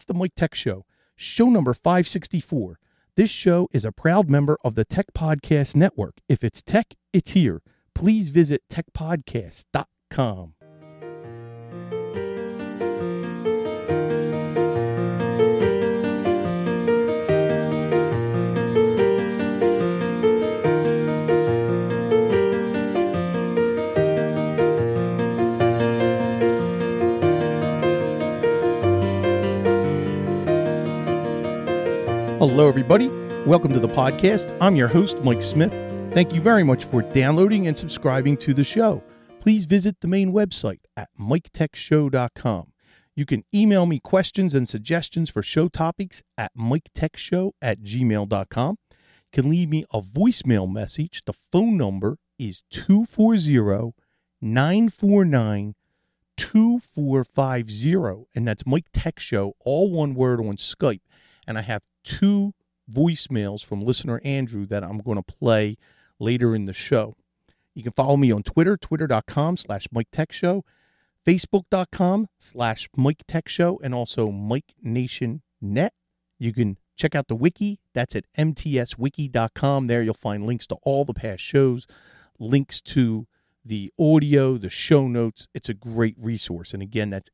It's the Mike Tech Show, show number 564. This show is a proud member of the Tech Podcast Network. If it's tech, it's here. Please visit techpodcast.com. Hello, everybody. Welcome to the podcast. I'm your host, Mike Smith. Thank you very much for downloading and subscribing to the show. Please visit the main website at miketechshow.com. You can email me questions and suggestions for show topics at miketechshow@gmail.com. You can leave me a voicemail message. The phone number is 240-949-2450, and that's Mike Tech Show, all one word, on Skype. And I have two voicemails from listener Andrew that I'm going to play later in the show. You can follow me on Twitter, twitter.com/Mike Tech Show, facebook.com/Mike Tech Show, and also Mike Nation Net. You can check out the wiki. That's at mtswiki.com. There you'll find links to all the past shows, links to the audio, the show notes. It's a great resource. And again, that's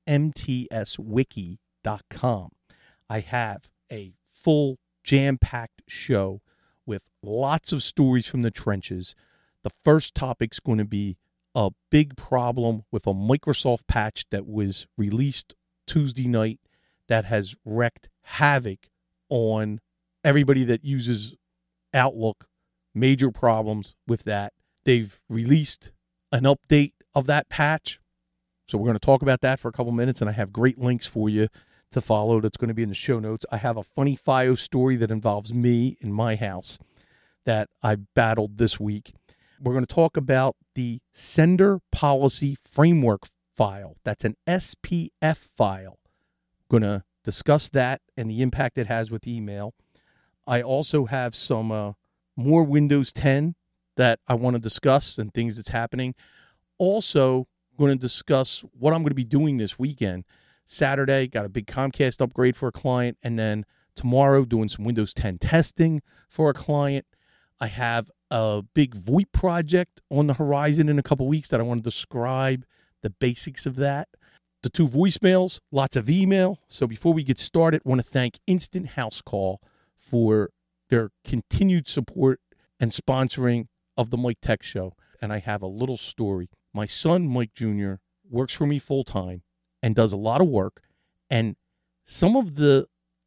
mtswiki.com. I have a full jam-packed show with lots of stories from the trenches. The first topic's going to be a big problem with a Microsoft patch that was released Tuesday night that has wreaked havoc on everybody that uses Outlook. Major problems with that. They've released an update of that patch, so we're going to talk about that for a couple minutes, and I have great links for you to follow. That's going to be in the show notes. I have a funny FiOS story that involves me in my house that I battled this week. We're going to talk about the Sender Policy Framework file. That's an SPF file. Going to discuss that and the impact it has with email. I also have some more Windows 10 that I want to discuss and things that's happening. Also going to discuss what I'm going to be doing this weekend. Saturday, got a big Comcast upgrade for a client, and then tomorrow doing some Windows 10 testing for a client. I have a big VoIP project on the horizon in a couple weeks that I want to describe the basics of that. The two voicemails, lots of email. So before we get started, I want to thank Instant House Call for their continued support and sponsoring of the Mike Tech Show. And I have a little story. My son, Mike Jr., works for me full-time and does a lot of work, and some of the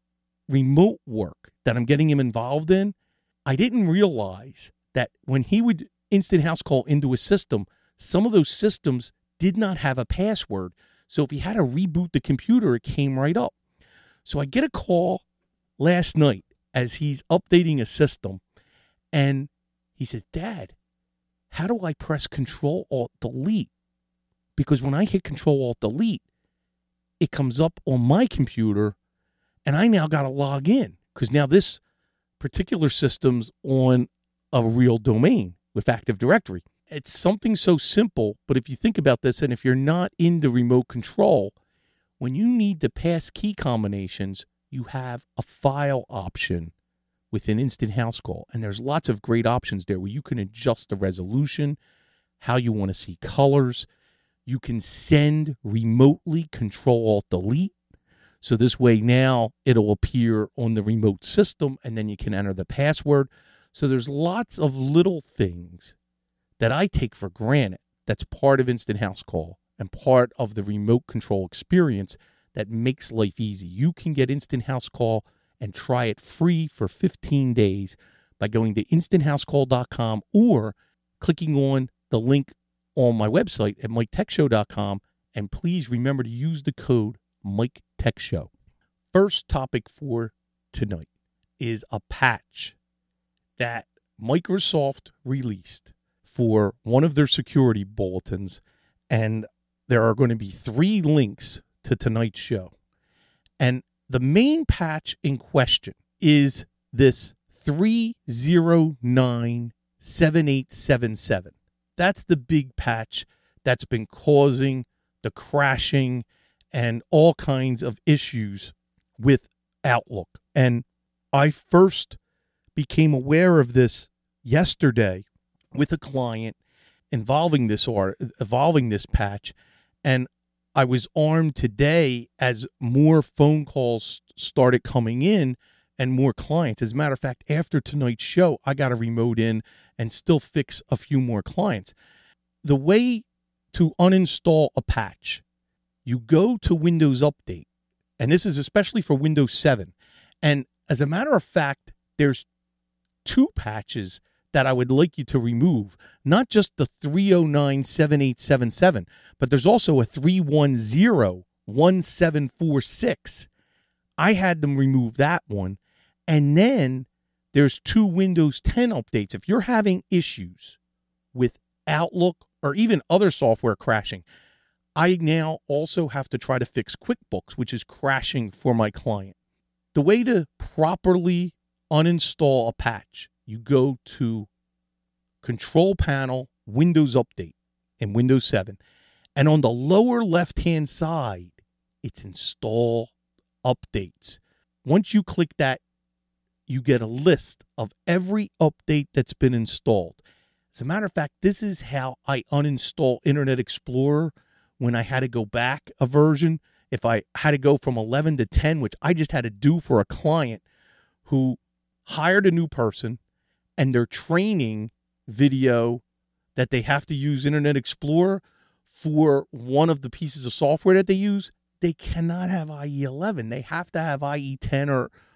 remote work that I'm getting him involved in, I didn't realize that when he would Instant House Call into a system, some of those systems did not have a password. So if he had to reboot the computer, it came right up. So I get a call last night as he's updating a system, and he says, "Dad, how do I press Control-Alt-Delete? Because when I hit Control-Alt-Delete, it comes up on my computer, and I now got to log in because now this particular system's on a real domain with Active Directory." It's something so simple, but if you think about this, and if you're not into remote control, when you need to pass key combinations, you have a file option within Instant House Call, and there's lots of great options there where you can adjust the resolution, how you want to see colors. You can send remotely Control-Alt-Delete. So this way now it'll appear on the remote system, and then you can enter the password. So there's lots of little things that I take for granted that's part of Instant House Call and part of the remote control experience that makes life easy. You can get Instant House Call and try it free for 15 days by going to instanthousecall.com or clicking on the link on my website at miketechshow.com, and please remember to use the code MikeTechShow. First topic for tonight is a patch that Microsoft released for one of their security bulletins, and there are going to be 3 links to tonight's show. And the main patch in question is this 3097877. That's the big patch that's been causing the crashing and all kinds of issues with Outlook. And I first became aware of this yesterday with a client involving this patch, and I was armed today as more phone calls started coming in and more clients. As a matter of fact, after tonight's show, I got to remote in and still fix a few more clients. The way to uninstall a patch, you go to Windows Update, and this is especially for Windows 7. And as a matter of fact, there's 2 patches that I would like you to remove, not just the 3097877, but there's also a 3101746. I had them remove that one. And then there's 2 Windows 10 updates. If you're having issues with Outlook or even other software crashing, I now also have to try to fix QuickBooks, which is crashing for my client. The way to properly uninstall a patch, you go to Control Panel, Windows Update in Windows 7. And on the lower left-hand side, it's Install Updates. Once you click that, you get a list of every update that's been installed. As a matter of fact, this is how I uninstall Internet Explorer when I had to go back a version. If I had to go from 11 to 10, which I just had to do for a client who hired a new person, and their training video that they have to use Internet Explorer for one of the pieces of software that they use, they cannot have IE 11. They have to have IE 10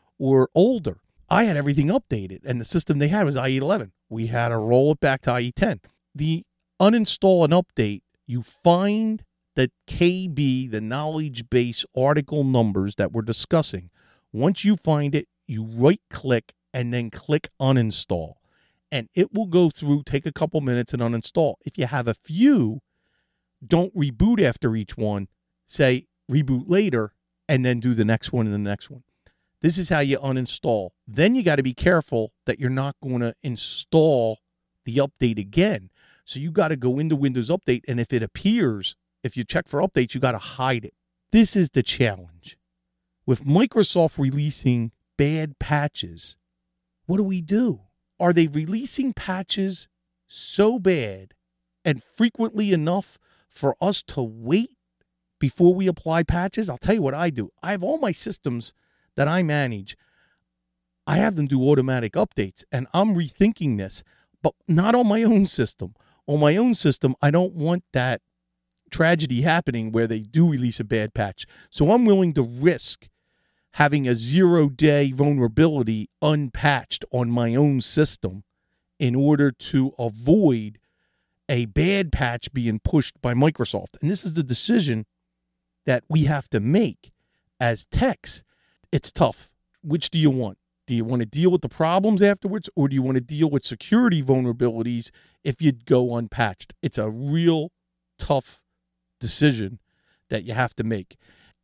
or older. I had everything updated, and the system they had was IE 11. We had to roll it back to IE 10. The uninstall and update, you find the KB, the knowledge base article numbers that we're discussing. Once you find it, you right-click and then click uninstall. And it will go through, take a couple minutes, and uninstall. If you have a few, don't reboot after each one. Say reboot later, and then do the next one and the next one. This is how you uninstall. Then you got to be careful that you're not going to install the update again. So you got to go into Windows Update, and if it appears, if you check for updates, you got to hide it. This is the challenge. With Microsoft releasing bad patches, what do? Are they releasing patches so bad and frequently enough for us to wait before we apply patches? I'll tell you what I do. I have all my systems that I manage. I have them do automatic updates, and I'm rethinking this, but not on my own system. On my own system, I don't want that tragedy happening where they do release a bad patch. So I'm willing to risk having a 0-day vulnerability unpatched on my own system in order to avoid a bad patch being pushed by Microsoft. And this is the decision that we have to make as techs. It's tough. Which do you want? Do you want to deal with the problems afterwards, or do you want to deal with security vulnerabilities if you go unpatched? It's a real tough decision that you have to make.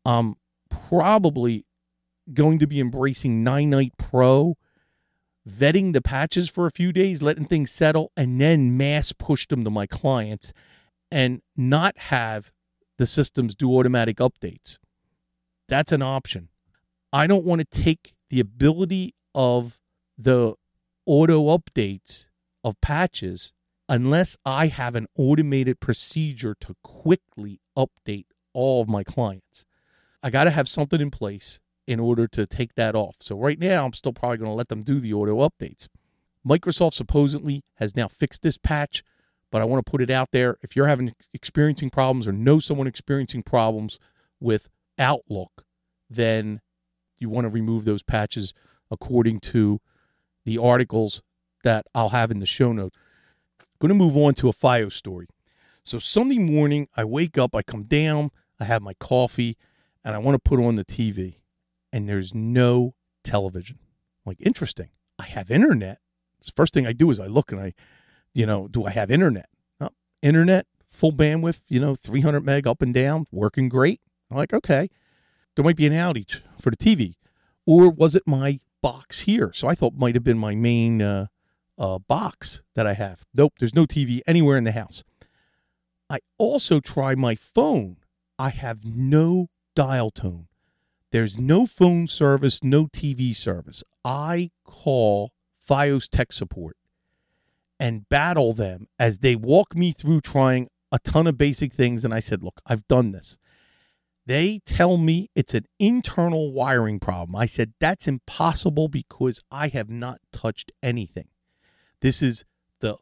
Probably going to be embracing 9-Night Pro, vetting the patches for a few days, letting things settle, and then mass push them to my clients and not have the systems do automatic updates. That's an option. I don't want to take the ability of the auto updates of patches unless I have an automated procedure to quickly update all of my clients. I got to have something in place in order to take that off. So right now, I'm still probably going to let them do the auto updates. Microsoft supposedly has now fixed this patch, but I want to put it out there. If you're experiencing problems or know someone experiencing problems with Outlook, then you want to remove those patches according to the articles that I'll have in the show notes. I'm going to move on to a FiOS story. So Sunday morning, I wake up, I come down, I have my coffee, and I want to put on the TV. And there's no television. I'm like, interesting. I have internet. The first thing I do is I look and do I have internet? Internet, full bandwidth, 300 meg up and down, working great. I'm like, okay, there might be an outage for the TV. Or was it my box here? So I thought it might have been my main box that I have. Nope, there's no TV anywhere in the house. I also try my phone. I have no dial tone. There's no phone service, no TV service. I call Fios tech support and battle them as they walk me through trying a ton of basic things. And I said, look, I've done this. They tell me it's an internal wiring problem. I said, that's impossible because I have not touched anything. This is the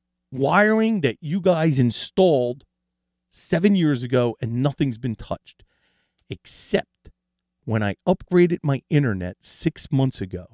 wiring that you guys installed 7 years ago and nothing's been touched. Except when I upgraded my internet 6 months ago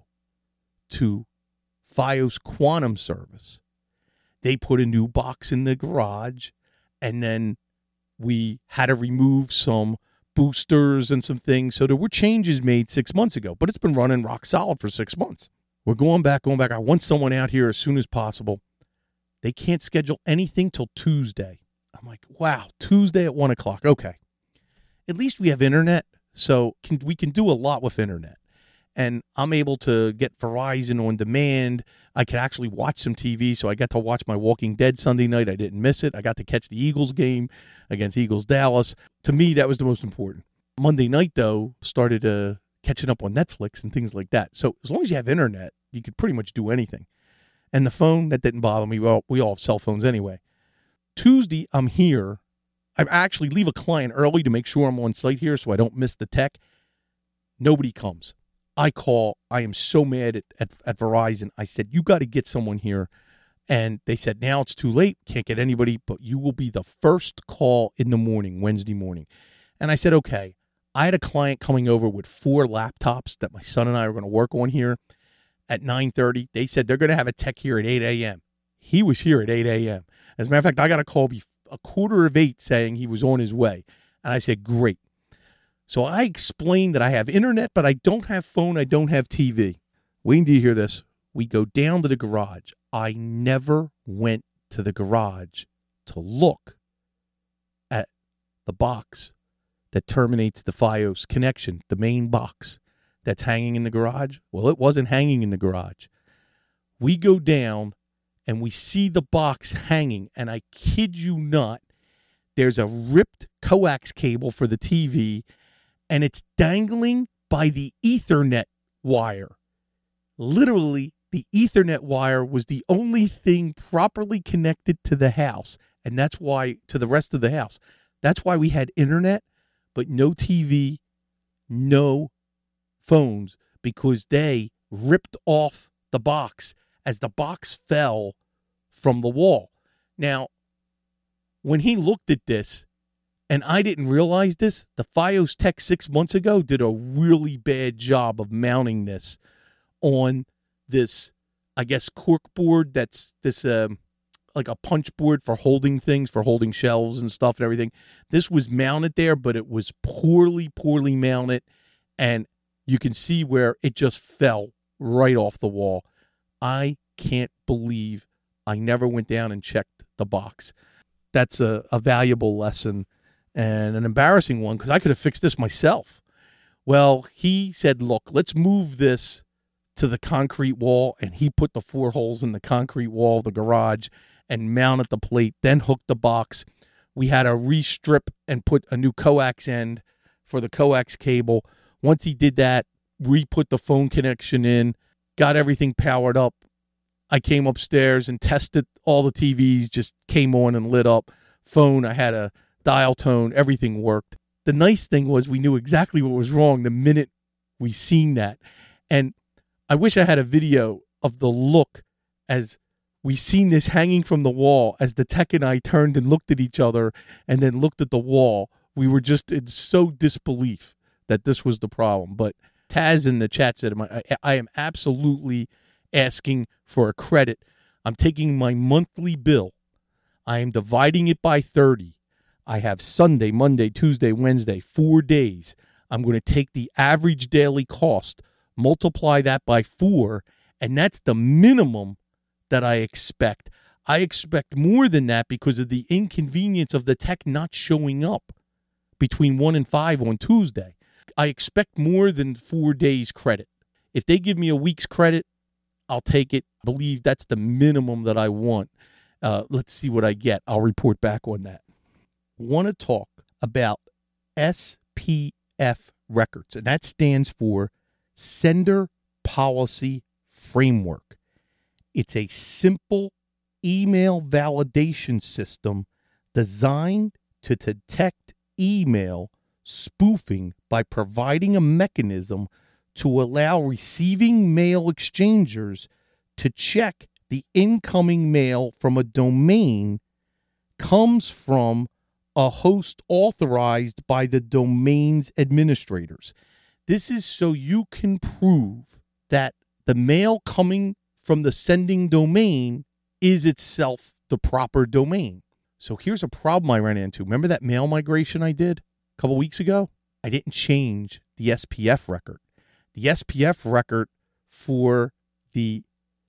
to Fios Quantum service, they put a new box in the garage, and then we had to remove some boosters and some things. So there were changes made 6 months ago, but it's been running rock solid for 6 months. We're going back. I want someone out here as soon as possible. They can't schedule anything till Tuesday. I'm like, wow, Tuesday at 1 o'clock. Okay. At least we have internet, so we can do a lot with internet. And I'm able to get Verizon on demand. I could actually watch some TV, so I got to watch my Walking Dead Sunday night. I didn't miss it. I got to catch the Eagles game against Eagles Dallas. To me, that was the most important. Monday night, though, started catching up on Netflix and things like that. So as long as you have internet, you could pretty much do anything. And the phone, that didn't bother me. Well, we all have cell phones anyway. Tuesday, I'm here. I actually leave a client early to make sure I'm on site here so I don't miss the tech. Nobody comes. I call. I am so mad at Verizon. I said, you got to get someone here. And they said, now it's too late. Can't get anybody, but you will be the first call in the morning, Wednesday morning. And I said, okay. I had a client coming over with 4 laptops that my son and I are going to work on here at 9:30. They said they're going to have a tech here at 8 a.m. He was here at 8 a.m. As a matter of fact, I got a call a 7:45 saying he was on his way. And I said, great. So I explained that I have internet, but I don't have phone. I don't have TV. Wait until you hear this. We go down to the garage. I never went to the garage to look at the box that terminates the Fios connection, the main box that's hanging in the garage. Well, it wasn't hanging in the garage. We go down and we see the box hanging, and I kid you not, there's a ripped coax cable for the TV, and it's dangling by the Ethernet wire. Literally, the Ethernet wire was the only thing properly connected to the house, and that's why, to the rest of the house. That's why we had internet, but no TV, no phones, because they ripped off the box as the box fell from the wall. Now, when he looked at this, and I didn't realize this, the Fios Tech 6 months ago did a really bad job of mounting this on this, I guess, cork board that's this like a punch board for holding things, for holding shelves and stuff and everything. This was mounted there, but it was poorly mounted, and you can see where it just fell right off the wall. I can't believe I never went down and checked the box. That's a valuable lesson and an embarrassing one because I could have fixed this myself. Well, he said, look, let's move this to the concrete wall, and he put the 4 holes in the concrete wall of the garage and mounted the plate, then hooked the box. We had to restrip and put a new coax end for the coax cable. Once he did that, re-put the phone connection in, got everything powered up. I came upstairs and tested all the TVs, just came on and lit up. Phone, I had a dial tone, everything worked. The nice thing was we knew exactly what was wrong the minute we seen that. And I wish I had a video of the look as we seen this hanging from the wall, as the tech and I turned and looked at each other and then looked at the wall. We were just in so disbelief that this was the problem. But Taz in the chat said, I am absolutely asking for a credit. I'm taking my monthly bill. I am dividing it by 30. I have Sunday, Monday, Tuesday, Wednesday, 4 days. I'm going to take the average daily cost, multiply that by 4, and that's the minimum that I expect. I expect more than that because of the inconvenience of the tech not showing up between 1 and 5 on Tuesday. I expect more than 4 days credit. If they give me a week's credit, I'll take it. I believe that's the minimum that I want. Let's see what I get. I'll report back on that. Want to talk about SPF records, and that stands for Sender Policy Framework. It's a simple email validation system designed to detect email spoofing by providing a mechanism to allow receiving mail exchangers to check the incoming mail from a domain comes from a host authorized by the domain's administrators. This is so you can prove that the mail coming from the sending domain is itself the proper domain. So here's a problem I ran into. Remember that mail migration I did a couple weeks ago? I didn't change the SPF record. The SPF record for the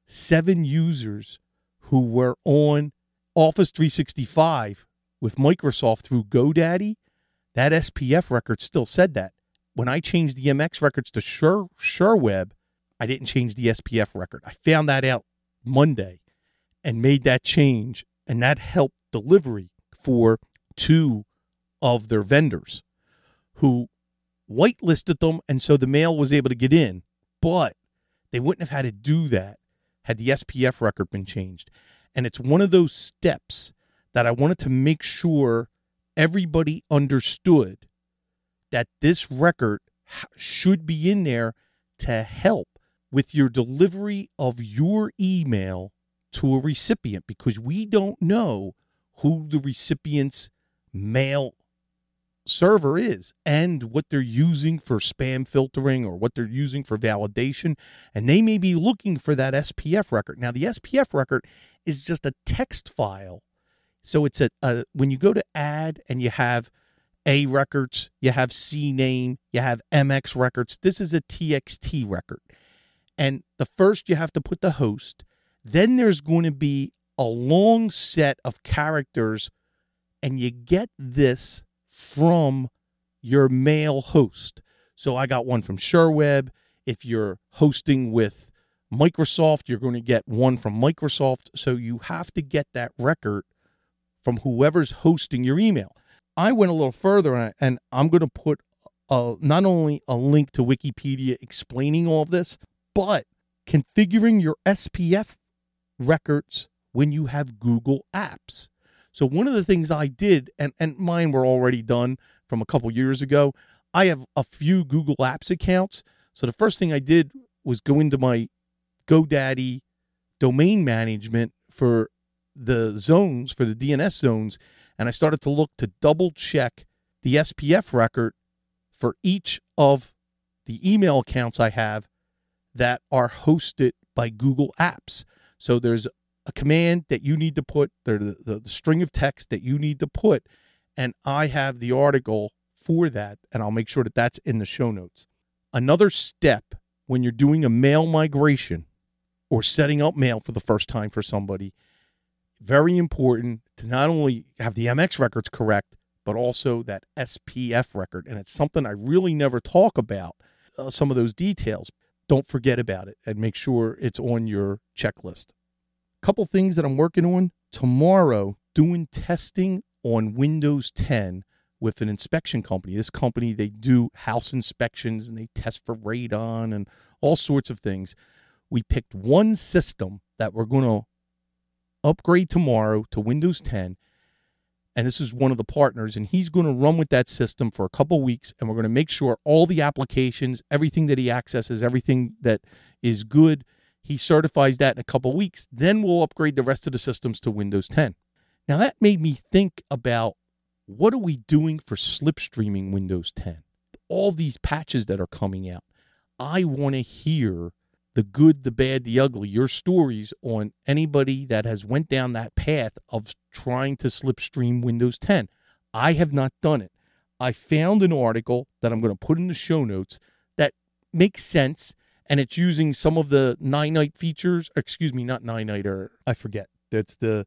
7 users who were on Office 365 with Microsoft through GoDaddy, that SPF record still said that. When I changed the MX records to SureWeb, I didn't change the SPF record. I found that out Monday and made that change, and that helped delivery for 2 of their vendors who whitelisted them, and so the mail was able to get in. But they wouldn't have had to do that had the SPF record been changed. And it's one of those steps that I wanted to make sure everybody understood that this record should be in there to help with your delivery of your email to a recipient, because we don't know who the recipient's mail server is and what they're using for spam filtering or what they're using for validation, and they may be looking for that SPF record. Now, the SPF record is just a text file, so it's when you go to add and you have A records, you have C name, you have MX records. This is a TXT record, and the first you have to put the host. Then there's going to be a long set of characters, and you get this from your mail host. So I got one from SureWeb. If you're hosting with Microsoft, you're going to get one from Microsoft. So you have to get that record from whoever's hosting your email. I went a little further, and I'm going to put not only a link to Wikipedia explaining all of this, but configuring your SPF records when you have Google Apps. So one of the things I did, and mine were already done from a couple years ago, I have a few Google Apps accounts. So the first thing I did was go into my GoDaddy domain management for the zones, for the DNS zones, and I started to look to double check the SPF record for each of the email accounts I have that are hosted by Google Apps. So there's a command that you need to put, the string of text that you need to put, and I have the article for that, and I'll make sure that that's in the show notes. Another step when you're doing a mail migration or setting up mail for the first time for somebody, very important to not only have the MX records correct, but also that SPF record. And it's something I really never talk about, some of those details. Don't forget about it and make sure it's on your checklist. Couple things that I'm working on tomorrow, doing testing on Windows 10 with an inspection company. This company, they do house inspections and they test for radon and all sorts of things. We picked one system that we're going to upgrade tomorrow to Windows 10, and this is one of the partners, and he's going to run with that system for a couple weeks, and we're going to make sure all the applications, everything that he accesses, everything that is good, he certifies that in a couple weeks. Then we'll upgrade the rest of the systems to Windows 10. Now, that made me think about, what are we doing for slipstreaming Windows 10? All these patches that are coming out. I want to hear the good, the bad, the ugly, your stories on anybody that has went down that path of trying to slipstream Windows 10. I have not done it. I found an article that I'm going to put in the show notes that makes sense, and it's using some of the Ninite features. Excuse me, not Ninite, or I forget. That's the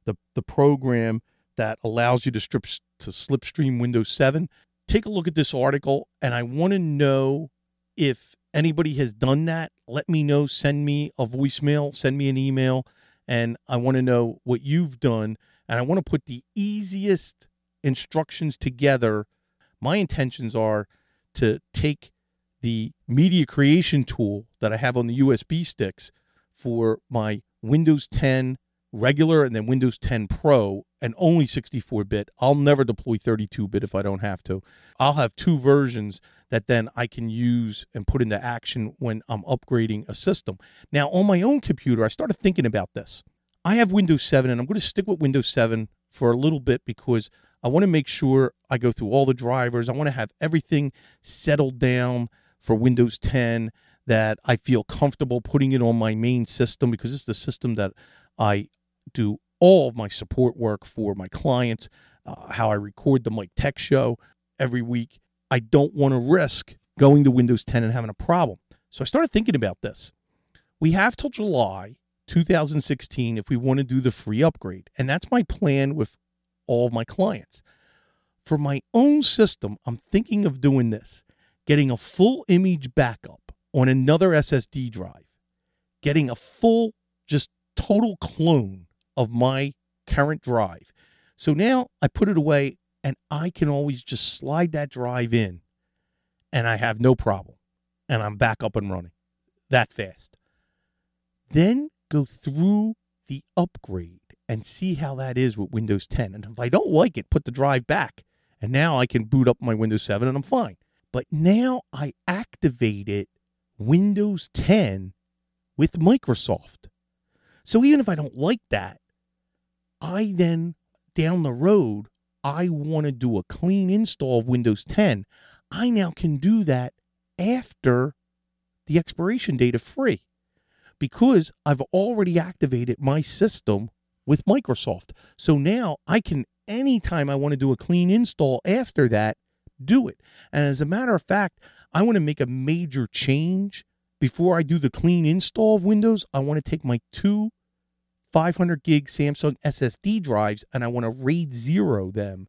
program that allows you to slipstream Windows 7. Take a look at this article, and I want to know if anybody has done that. Let me know. Send me a voicemail. Send me an email. And I want to know what you've done. And I want to put the easiest instructions together. My intentions are to take the media creation tool that I have on the USB sticks for my Windows 10 regular and then Windows 10 Pro and only 64-bit. I'll never deploy 32-bit if I don't have to. I'll have two versions that then I can use and put into action when I'm upgrading a system. Now, on my own computer, I started thinking about this. I have Windows 7, and I'm going to stick with Windows 7 for a little bit because I want to make sure I go through all the drivers. I want to have everything settled down for Windows 10 that I feel comfortable putting it on my main system because it's the system that I do all of my support work for my clients, how I record the Mike Tech Show every week. I don't want to risk going to Windows 10 and having a problem. So I started thinking about this. We have till July 2016 if we want to do the free upgrade, and that's my plan with all of my clients. For my own system, I'm thinking of doing this, getting a full image backup on another SSD drive, getting a full, just total clone of my current drive. So now I put it away and I can always just slide that drive in and I have no problem. And I'm back up and running that fast. Then go through the upgrade and see how that is with Windows 10. And if I don't like it, put the drive back. And now I can boot up my Windows 7 and I'm fine. But now I activated Windows 10 with Microsoft. So even if I don't like that, I then, down the road, I want to do a clean install of Windows 10. I now can do that after the expiration date of free because I've already activated my system with Microsoft. So now I can, anytime I want to do a clean install after that, do it. And as a matter of fact, I want to make a major change. Before I do the clean install of Windows, I want to take my two 500 gig Samsung SSD drives and I want to RAID 0 them,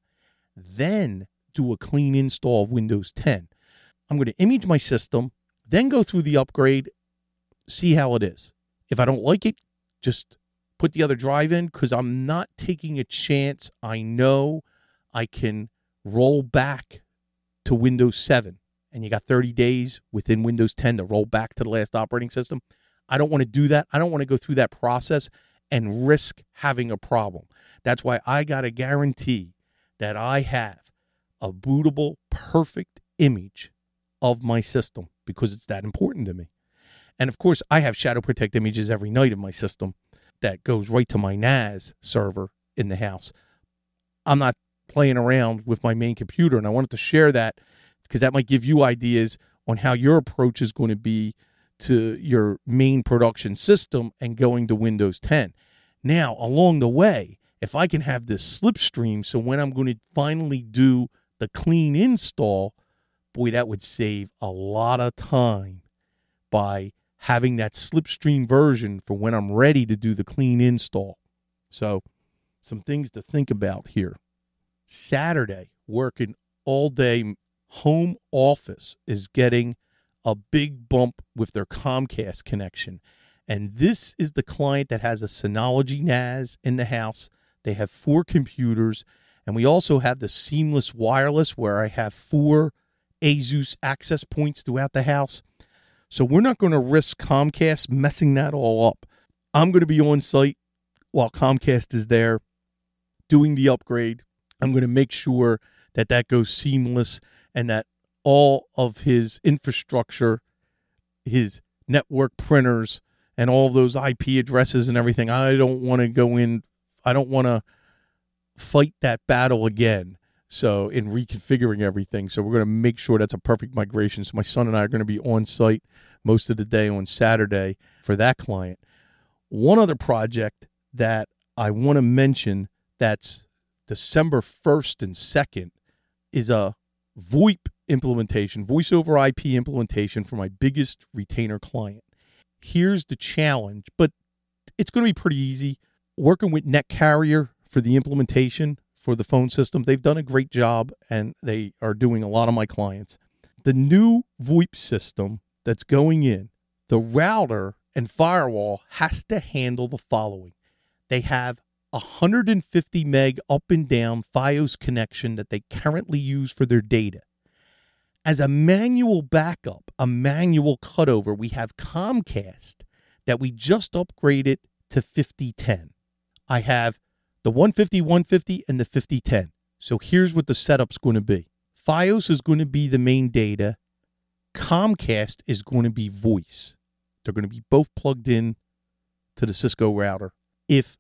then do a clean install of Windows 10. I'm going to image my system, then go through the upgrade, see how it is. If I don't like it, just put the other drive in because I'm not taking a chance. I know I can roll back to Windows 7 and you got 30 days within Windows 10 to roll back to the last operating system. I don't want to do that. I don't want to go through that process and risk having a problem. That's why I got to guarantee that I have a bootable, perfect image of my system because it's that important to me. And of course, I have Shadow Protect images every night of my system that goes right to my NAS server in the house. I'm not playing around with my main computer, and I wanted to share that because that might give you ideas on how your approach is going to be to your main production system and going to Windows 10. Now, along the way, if I can have this slipstream, so when I'm going to finally do the clean install, boy, that would save a lot of time by having that slipstream version for when I'm ready to do the clean install. So, some things to think about here. Saturday, working all day, home office is getting a big bump with their Comcast connection. And this is the client that has a Synology NAS in the house. They have 4 computers. And we also have the seamless wireless where I have 4 ASUS access points throughout the house. So we're not going to risk Comcast messing that all up. I'm going to be on site while Comcast is there doing the upgrade. I'm going to make sure that that goes seamless and that all of his infrastructure, his network printers, and all those IP addresses and everything, I don't want to go in. I don't want to fight that battle again. So in reconfiguring everything. So we're going to make sure that's a perfect migration. So my son and I are going to be on site most of the day on Saturday for that client. One other project that I want to mention that's December 1st and 2nd is a VoIP implementation, voice over IP implementation for my biggest retainer client. Here's the challenge, but it's going to be pretty easy. Working with NetCarrier for the implementation for the phone system, they've done a great job, and they are doing a lot of my clients. The new VoIP system that's going in, the router and firewall has to handle the following. They have 150 meg up and down Fios connection that they currently use for their data. As a manual backup, a manual cutover, we have Comcast that we just upgraded to 5010. I have the 150 and the 5010. So here's what the setup's going to be. Fios is going to be the main data. Comcast is going to be voice. They're going to be both plugged in to the Cisco router. If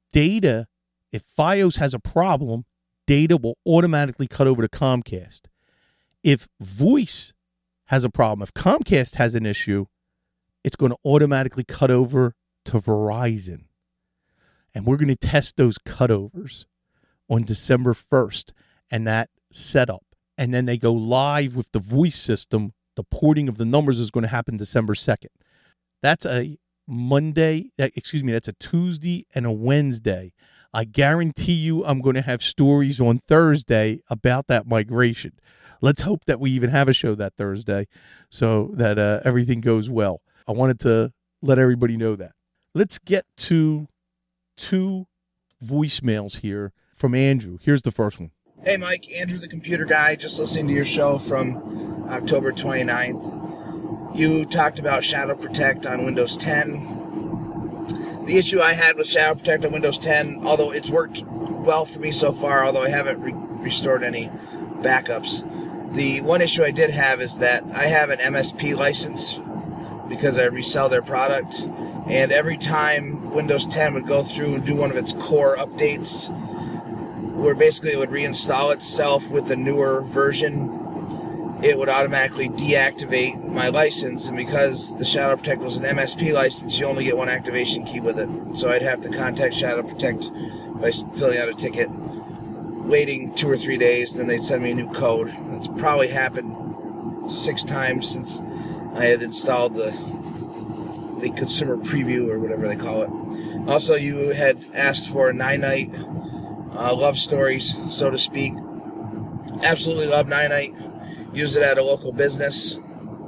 Fios has a problem, data will automatically cut over to Comcast. If voice has a problem, if Comcast has an issue, it's going to automatically cut over to Verizon. And we're going to test those cutovers on December 1st and that setup. And then they go live with the voice system. The porting of the numbers is going to happen December 2nd. That's a that's a Tuesday and a Wednesday. I guarantee you I'm going to have stories on Thursday about that migration. Let's hope that we even have a show that Thursday so that everything goes well. I wanted to let everybody know that. Let's get to 2 voicemails here from Andrew. Here's the first one. Hey, Mike. Andrew, the computer guy, just listening to your show from October 29th. You talked about Shadow Protect on Windows 10. The issue I had with Shadow Protect on Windows 10, although it's worked well for me so far, although I haven't restored any backups, the one issue I did have is that I have an MSP license because I resell their product, and every time Windows 10 would go through and do one of its core updates, where basically it would reinstall itself with the newer version, it would automatically deactivate my license, and because the Shadow Protect was an MSP license, you only get one activation key with it. So I'd have to contact Shadow Protect by filling out a ticket, waiting 2 or 3 days, then they'd send me a new code. That's probably happened 6 times since I had installed the consumer preview or whatever they call it. Also, you had asked for 9-Night love stories, so to speak. Absolutely love 9-Night. Use it at a local business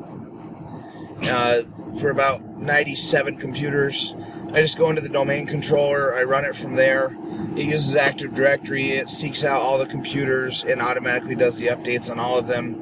for about 97 computers. I just go into the domain controller, I run it from there. It uses Active Directory, it seeks out all the computers and automatically does the updates on all of them.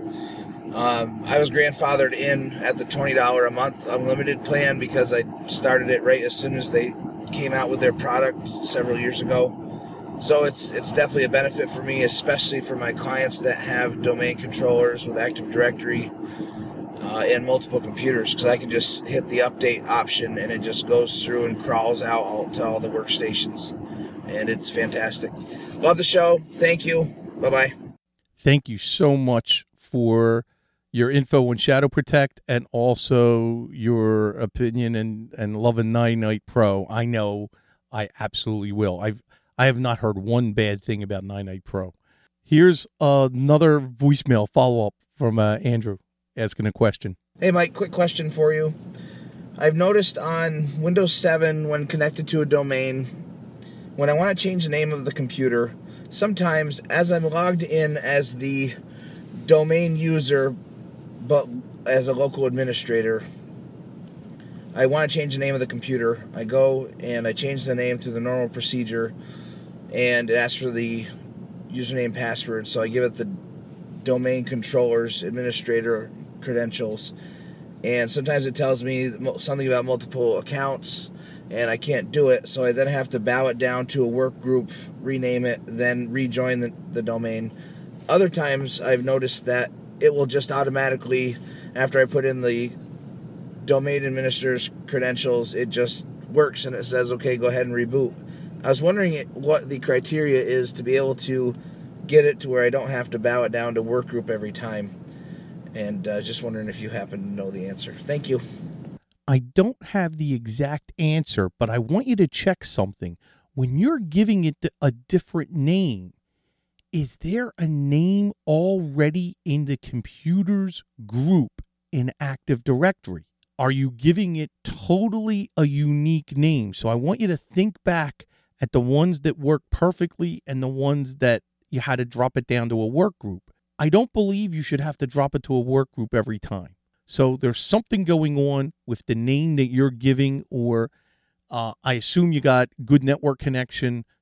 I was grandfathered in at the $20 a month unlimited plan because I started it right as soon as they came out with their product several years ago. So it's definitely a benefit for me, especially for my clients that have domain controllers with Active Directory and multiple computers, because I can just hit the update option and it just goes through and crawls out to all the workstations. And it's fantastic. Love the show. Thank you. Bye-bye. Thank you so much for your info on Shadow Protect and also your opinion and loving 9-Night Pro. I know I absolutely will. I have not heard one bad thing about 9-Night Pro. Here's another voicemail follow-up from Andrew asking a question. Hey, Mike, quick question for you. I've noticed on Windows 7, when connected to a domain, when I want to change the name of the computer, sometimes as I'm logged in as the domain user, but as a local administrator, I want to change the name of the computer. I go and I change the name through the normal procedure, and it asks for the username password, so I give it the domain controller's administrator credentials, and sometimes it tells me something about multiple accounts, and I can't do it, so I then have to bow it down to a work group, rename it, then rejoin the domain. Other times I've noticed that it will just automatically, after I put in the domain administrator's credentials, it just works and it says, okay, go ahead and reboot. I was wondering what the criteria is to be able to get it to where I don't have to bow it down to work group every time. And just wondering if you happen to know the answer. Thank you. I don't have the exact answer, but I want you to check something. When you're giving it a different name, is there a name already in the computers group in Active Directory? Are you giving it totally a unique name? So I want you to think back at the ones that work perfectly and the ones that you had to drop it down to a work group. I don't believe you should have to drop it to a work group every time. So there's something going on with the name that you're giving, or I assume you got good network connection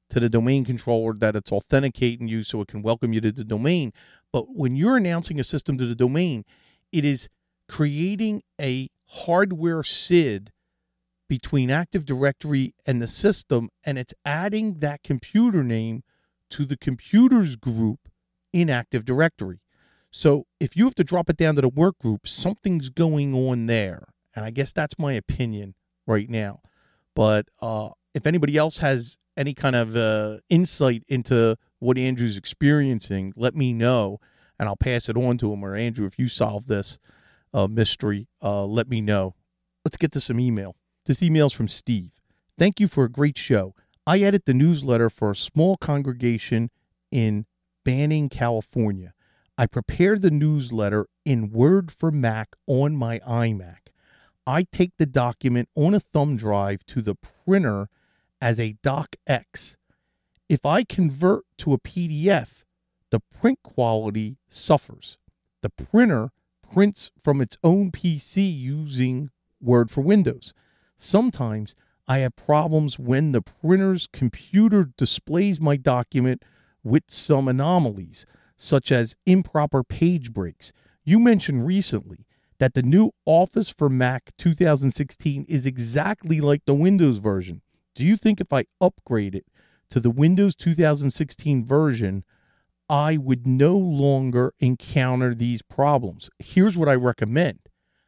to the domain controller that it's authenticating you so it can welcome you to the domain. But when you're announcing a system to the domain, it is creating a hardware SID between Active Directory and the system, and it's adding that computer name to the computers group in Active Directory. So if you have to drop it down to the work group, something's going on there. And I guess that's my opinion right now. But if anybody else has any kind of insight into what Andrew's experiencing, let me know, and I'll pass it on to him. Or Andrew, if you solve this mystery, let me know. Let's get to some email. This email's from Steve. Thank you for a great show. I edit the newsletter for a small congregation in Banning, California. I prepared the newsletter in Word for Mac on my iMac. I take the document on a thumb drive to the printer as a docx. If I convert to a PDF, the print quality suffers. The printer prints from its own PC using Word for Windows. Sometimes I have problems when the printer's computer displays my document with some anomalies, such as improper page breaks. You mentioned recently that the new Office for Mac 2016 is exactly like the Windows version. Do you think if I upgrade it to the Windows 2016 version, I would no longer encounter these problems? Here's what I recommend.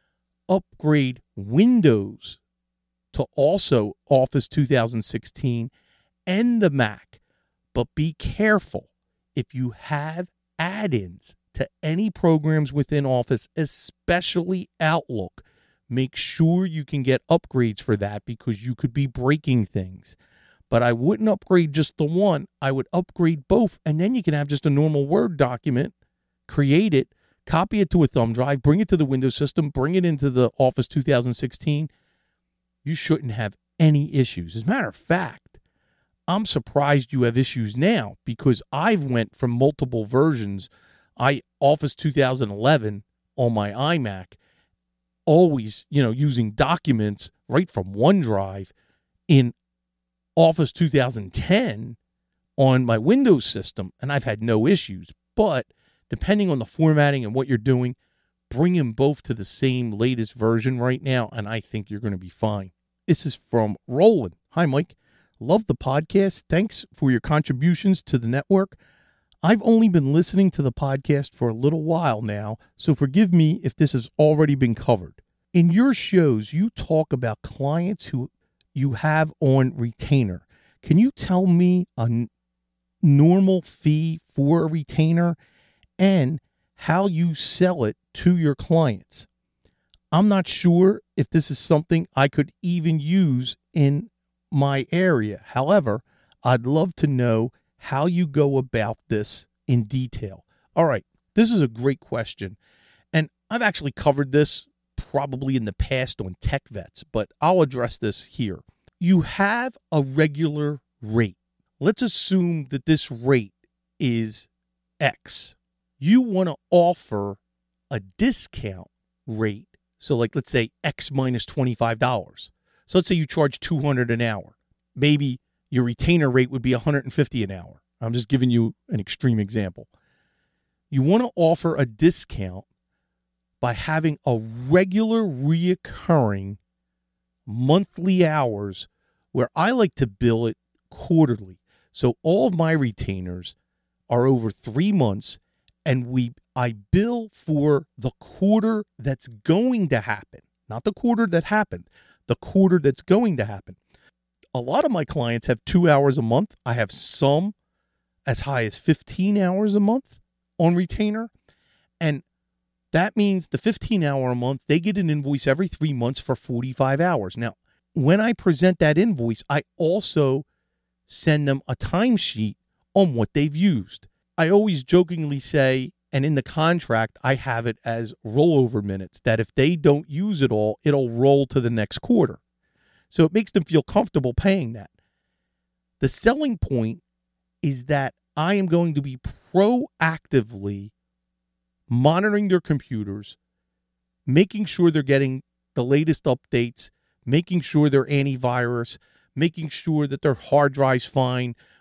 Upgrade Windows to also Office 2016 and the Mac. But be careful. If you have add-ins to any programs within Office, especially Outlook, make sure you can get upgrades for that because you could be breaking things. But I wouldn't upgrade just the one. I would upgrade both, and then you can have just a normal Word document, create it, copy it to a thumb drive, bring it to the Windows system, bring it into the Office 2016. You shouldn't have any issues. As a matter of fact, I'm surprised you have issues now because I've went from multiple versions. Office 2011 on my iMac, always, using documents right from OneDrive, in Office 2010 on my Windows system, and I've had no issues. But depending on the formatting and what you're doing, bring them both to the same latest version right now, and I think you're going to be fine. This is from Roland. Hi, Mike. Love the podcast. Thanks for your contributions to the network. I've only been listening to the podcast for a little while now, so forgive me if this has already been covered. In your shows, you talk about clients who you have on retainer. Can you tell me a normal fee for a retainer and how you sell it to your clients? I'm not sure if this is something I could even use in my area. However, I'd love to know how you go about this in detail. All right, this is a great question. And I've actually covered this probably in the past on Tech Vets, but I'll address this here. You have a regular rate. Let's assume that this rate is X. You want to offer a discount rate. So like, let's say X minus $25. So let's say you charge $200 an hour. Maybe your retainer rate would be $150 an hour. I'm just giving you an extreme example. You want to offer a discount by having a regular reoccurring monthly hours where I like to bill it quarterly. So all of my retainers are over 3 months, and I bill for the quarter that's going to happen, not the quarter that happened, the quarter that's going to happen. A lot of my clients have 2 hours a month. I have some as high as 15 hours a month on retainer. And that means the 15 hour a month, they get an invoice every 3 months for 45 hours. Now, when I present that invoice, I also send them a timesheet on what they've used. I always jokingly say, and in the contract, I have it as rollover minutes, that if they don't use it all, it'll roll to the next quarter. So it makes them feel comfortable paying that. The selling point is that I am going to be proactively monitoring their computers, making sure they're getting the latest updates, making sure they're antivirus, making sure that their hard drive's fine,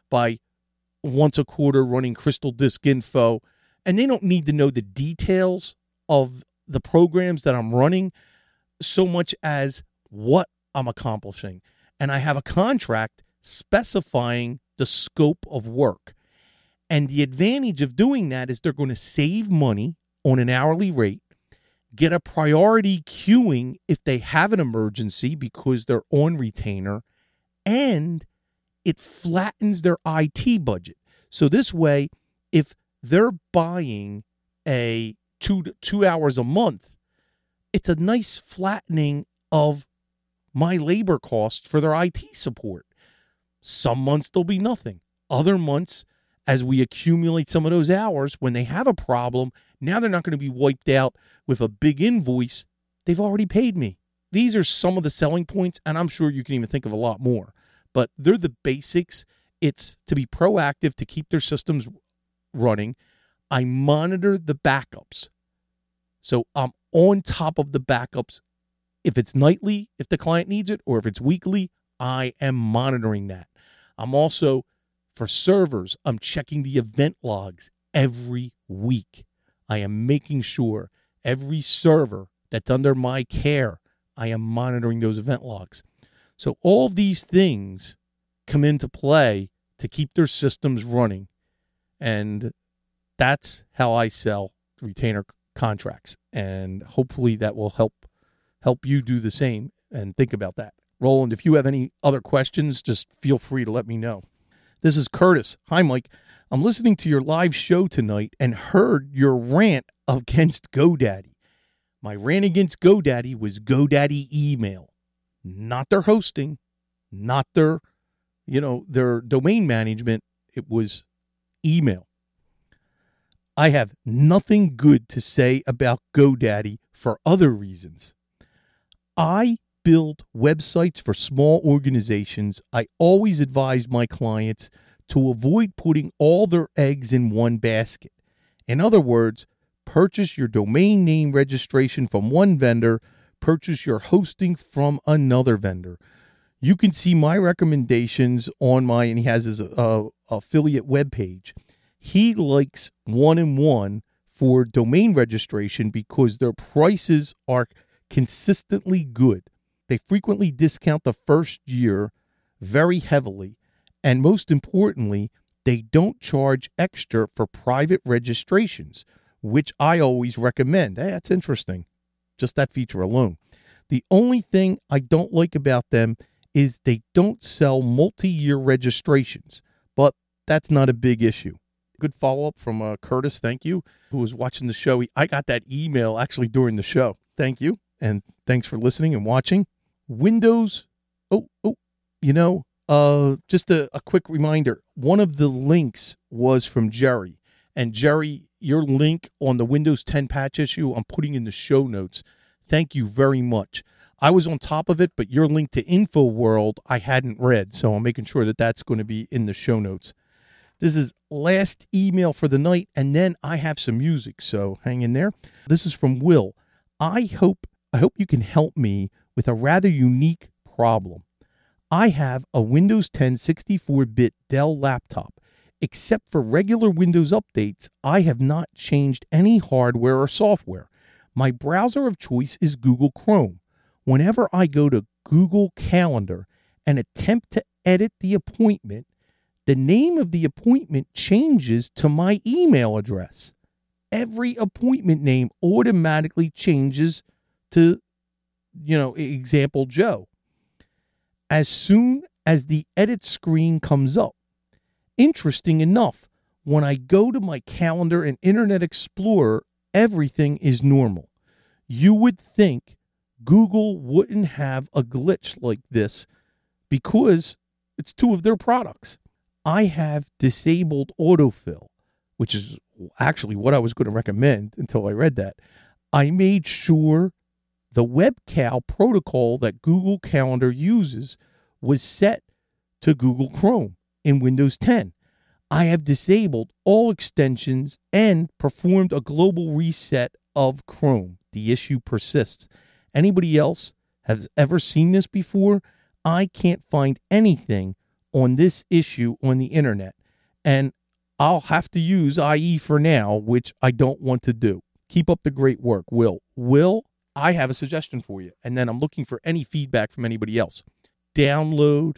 by once a quarter running Crystal Disk Info, and they don't need to know the details of the programs that I'm running so much as what I'm accomplishing. And I have a contract specifying the scope of work. And the advantage of doing that is they're going to save money on an hourly rate, get a priority queuing if they have an emergency because they're on retainer, and it flattens their IT budget. So this way, if they're buying a two hours a month, it's a nice flattening of my labor costs for their IT support. Some months there'll be nothing. Other months, as we accumulate some of those hours, when they have a problem, now they're not going to be wiped out with a big invoice. They've already paid me. These are some of the selling points, and I'm sure you can even think of a lot more. But they're the basics. It's to be proactive, to keep their systems running. I monitor the backups. So I'm on top of the backups. If it's nightly, if the client needs it, or if it's weekly, I am monitoring that. I'm also, for servers, I'm checking the event logs every week. I am making sure every server that's under my care, I am monitoring those event logs. So all of these things come into play to keep their systems running. And that's how I sell retainer contracts. And hopefully that will help you do the same and think about that. Roland, if you have any other questions, just feel free to let me know. This is Curtis. Hi, Mike. I'm listening to your live show tonight and heard your rant against GoDaddy. My rant against GoDaddy was GoDaddy email, not their hosting, not their domain management. It was email. I have nothing good to say about GoDaddy for other reasons. I build websites for small organizations. I always advise my clients to avoid putting all their eggs in one basket. In other words, purchase your domain name registration from one vendor, purchase your hosting from another vendor. You can see my recommendations on and he has his affiliate webpage. He likes 1&1 for domain registration because their prices are consistently good. They frequently discount the first year very heavily. And most importantly, they don't charge extra for private registrations, which I always recommend. Hey, that's interesting. Just that feature alone. The only thing I don't like about them is they don't sell multi-year registrations, but that's not a big issue. Good follow-up from Curtis, thank you, who was watching the show. I got that email actually during the show. Thank you, and thanks for listening and watching. Windows, just a quick reminder. One of the links was from Jerry. And Jerry, your link on the Windows 10 patch issue, I'm putting in the show notes. Thank you very much. I was on top of it, but your link to InfoWorld I hadn't read, so I'm making sure that that's going to be in the show notes. This is last email for the night, and then I have some music, so hang in there. This is from Will. I hope you can help me with a rather unique problem. I have a Windows 10 64-bit Dell laptop. Except for regular Windows updates, I have not changed any hardware or software. My browser of choice is Google Chrome. Whenever I go to Google Calendar and attempt to edit the appointment, the name of the appointment changes to my email address. Every appointment name automatically changes to, example Joe, as soon as the edit screen comes up. Interesting enough, when I go to my calendar and Internet Explorer, everything is normal. You would think Google wouldn't have a glitch like this because it's two of their products. I have disabled autofill, which is actually what I was going to recommend until I read that. I made sure the WebCal protocol that Google Calendar uses was set to Google Chrome in Windows 10. I have disabled all extensions and performed a global reset of Chrome. The issue persists. Anybody else has ever seen this before? I can't find anything on this issue on the internet, and I'll have to use IE for now, which I don't want to do. Keep up the great work, Will. Will, I have a suggestion for you, and then I'm looking for any feedback from anybody else. Download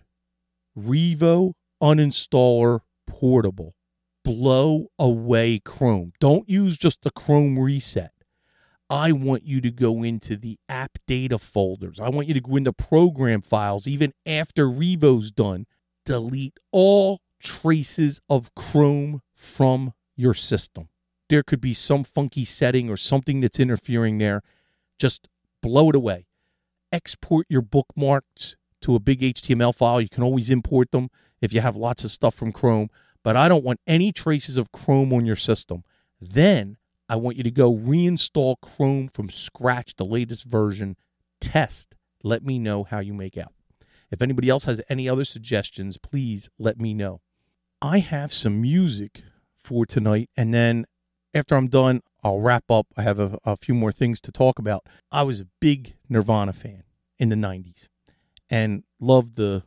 Revo Uninstaller Portable. Blow away Chrome. Don't use just the Chrome reset. I want you to go into the app data folders. I want you to go into program files even after Revo's done. Delete all traces of Chrome from your system. There could be some funky setting or something that's interfering there. Just blow it away. Export your bookmarks to a big HTML file. You can always import them if you have lots of stuff from Chrome, but I don't want any traces of Chrome on your system. Then I want you to go reinstall Chrome from scratch, the latest version. Test. Let me know how you make out. If anybody else has any other suggestions, please let me know. I have some music for tonight, and then after I'm done, I'll wrap up. I have a few more things to talk about. I was a big Nirvana fan in the 90s and loved the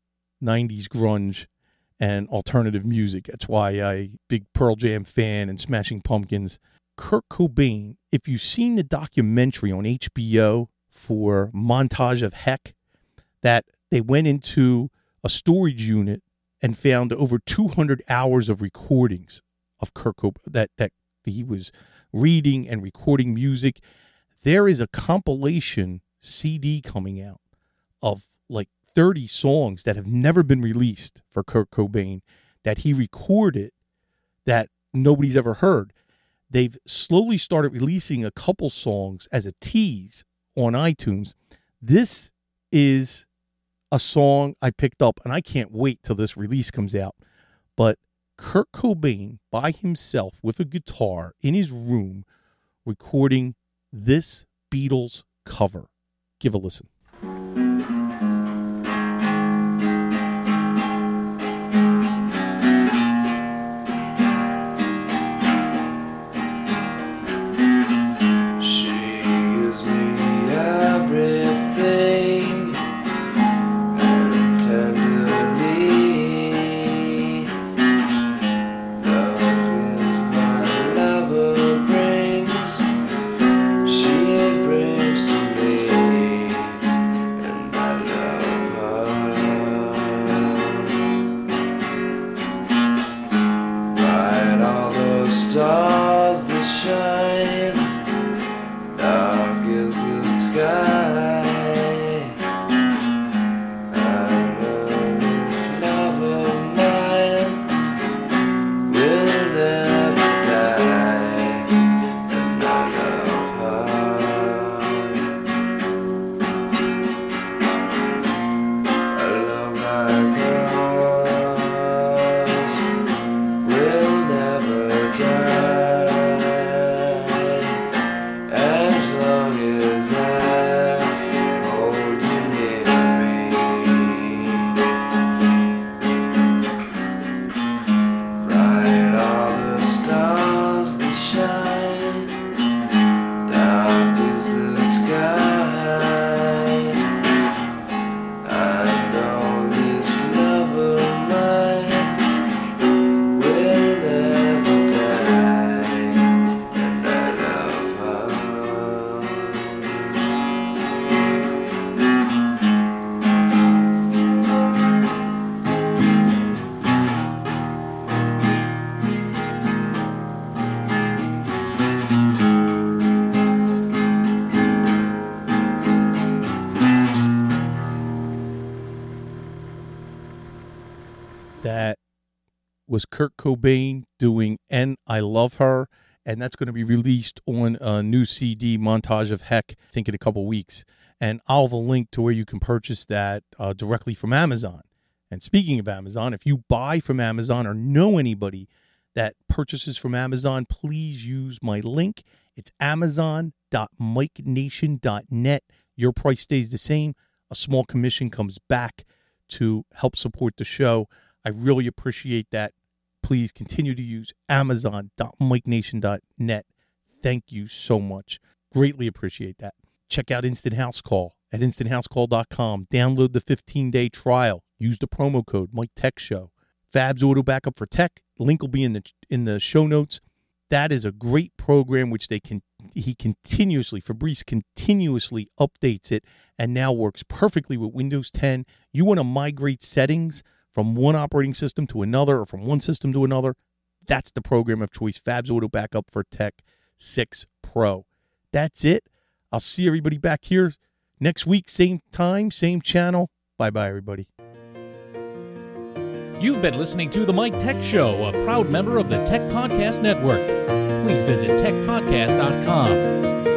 90s grunge and alternative music. That's why I'm big Pearl Jam fan and Smashing Pumpkins. Kurt Cobain, if you've seen the documentary on HBO for Montage of Heck, that they went into a storage unit and found over 200 hours of recordings of Kurt Cobain that he was reading and recording music. There is a compilation CD coming out of like 30 songs that have never been released for Kurt Cobain that he recorded that nobody's ever heard. They've slowly started releasing a couple songs as a tease on iTunes. This is a song I picked up, and I can't wait till this release comes out. But Kurt Cobain by himself with a guitar in his room recording this Beatles cover. Give a listen. Stars that shine, dark is the sky. I know this love of mine will never die, and I love her. I love my girls will never die. That was Kurt Cobain doing And I Love Her, and that's going to be released on a new CD, Montage of Heck, I think in a couple weeks. And I'll have a link to where you can purchase that directly from Amazon. And speaking of Amazon, if you buy from Amazon or know anybody that purchases from Amazon, please use my link. It's amazon.mikenation.net. Your price stays the same. A small commission comes back to help support the show. I really appreciate that. Please continue to use amazon.mikenation.net. Thank you so much. Greatly appreciate that. Check out Instant House Call. at instanthouseCall.com. Download the 15-day trial. Use the promo code MikeTechShow. Fab's Auto Backup for Tech. Link will be in the show notes. That is a great program which Fabrice continuously updates it and now works perfectly with Windows 10. You want to migrate settings from one operating system to another or from one system to another, that's the program of choice, Fab's Auto Backup for Tech 6 Pro. That's it. I'll see everybody back here next week, same time, same channel. Bye-bye, everybody. You've been listening to The Mike Tech Show, a proud member of the Tech Podcast Network. Please visit techpodcast.com.